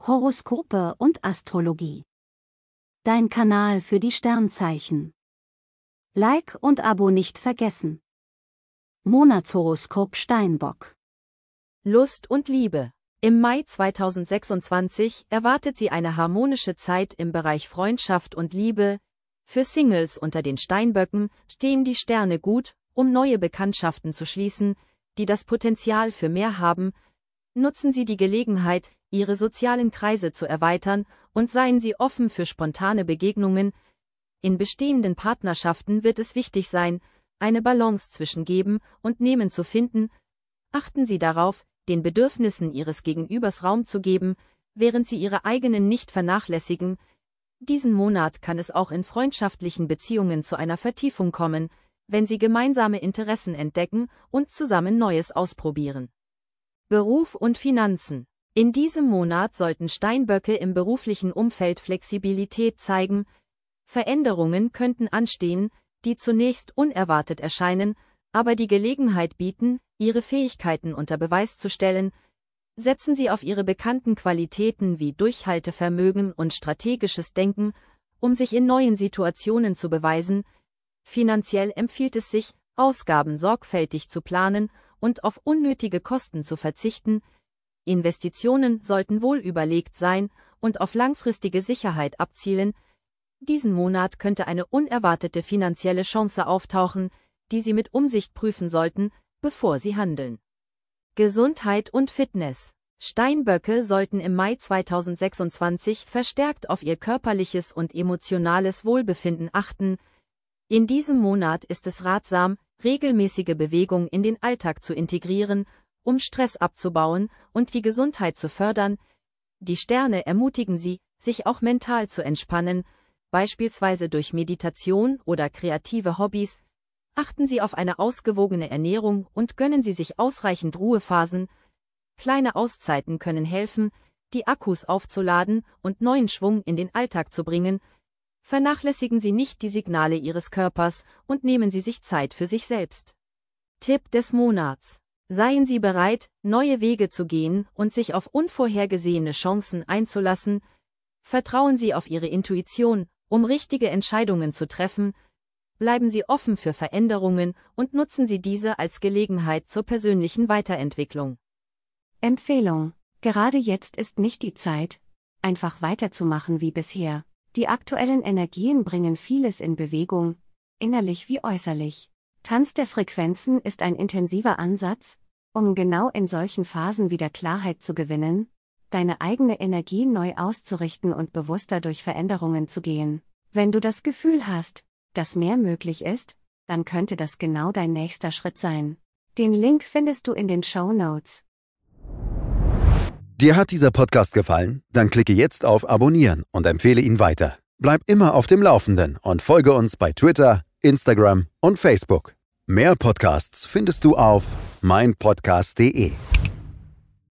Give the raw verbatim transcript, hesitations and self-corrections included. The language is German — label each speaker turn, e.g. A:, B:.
A: Horoskope und Astrologie. Dein Kanal für die Sternzeichen. Like und Abo nicht vergessen. Monatshoroskop Steinbock.
B: Lust und Liebe. Im Mai zweitausendsechsundzwanzig erwartet Sie eine harmonische Zeit im Bereich Freundschaft und Liebe. Für Singles unter den Steinböcken stehen die Sterne gut, um neue Bekanntschaften zu schließen, die das Potenzial für mehr haben. Nutzen Sie die Gelegenheit, Ihre sozialen Kreise zu erweitern und seien Sie offen für spontane Begegnungen. In bestehenden Partnerschaften wird es wichtig sein, eine Balance zwischen Geben und Nehmen zu finden. Achten Sie darauf, den Bedürfnissen Ihres Gegenübers Raum zu geben, während Sie Ihre eigenen nicht vernachlässigen. Diesen Monat kann es auch in freundschaftlichen Beziehungen zu einer Vertiefung kommen, wenn Sie gemeinsame Interessen entdecken und zusammen Neues ausprobieren. Beruf und Finanzen. In diesem Monat sollten Steinböcke im beruflichen Umfeld Flexibilität zeigen. Veränderungen könnten anstehen, die zunächst unerwartet erscheinen, aber die Gelegenheit bieten, Ihre Fähigkeiten unter Beweis zu stellen. Setzen Sie auf Ihre bekannten Qualitäten wie Durchhaltevermögen und strategisches Denken, um sich in neuen Situationen zu beweisen. Finanziell empfiehlt es sich, Ausgaben sorgfältig zu planen und auf unnötige Kosten zu verzichten. Investitionen sollten wohl überlegt sein und auf langfristige Sicherheit abzielen. Diesen Monat könnte eine unerwartete finanzielle Chance auftauchen, die Sie mit Umsicht prüfen sollten, bevor Sie handeln. Gesundheit und Fitness. Steinböcke sollten im Mai zweitausendsechsundzwanzig verstärkt auf ihr körperliches und emotionales Wohlbefinden achten. In diesem Monat ist es ratsam, regelmäßige Bewegung in den Alltag zu integrieren, um Stress abzubauen und die Gesundheit zu fördern. Die Sterne ermutigen Sie, sich auch mental zu entspannen, beispielsweise durch Meditation oder kreative Hobbys. Achten Sie auf eine ausgewogene Ernährung und gönnen Sie sich ausreichend Ruhephasen. Kleine Auszeiten können helfen, die Akkus aufzuladen und neuen Schwung in den Alltag zu bringen. Vernachlässigen Sie nicht die Signale Ihres Körpers und nehmen Sie sich Zeit für sich selbst. Tipp des Monats. Seien Sie bereit, neue Wege zu gehen und sich auf unvorhergesehene Chancen einzulassen. Vertrauen Sie auf Ihre Intuition, um richtige Entscheidungen zu treffen. Bleiben Sie offen für Veränderungen und nutzen Sie diese als Gelegenheit zur persönlichen Weiterentwicklung.
A: Empfehlung: Gerade jetzt ist nicht die Zeit, einfach weiterzumachen wie bisher. Die aktuellen Energien bringen vieles in Bewegung, innerlich wie äußerlich. Tanz der Frequenzen ist ein intensiver Ansatz, um genau in solchen Phasen wieder Klarheit zu gewinnen, deine eigene Energie neu auszurichten und bewusster durch Veränderungen zu gehen. Wenn du das Gefühl hast, dass mehr möglich ist, dann könnte das genau dein nächster Schritt sein. Den Link findest du in den Shownotes.
C: Dir hat dieser Podcast gefallen? Dann klicke jetzt auf Abonnieren und empfehle ihn weiter. Bleib immer auf dem Laufenden und folge uns bei Twitter, Instagram und Facebook. Mehr Podcasts findest du auf meinpodcast punkt de.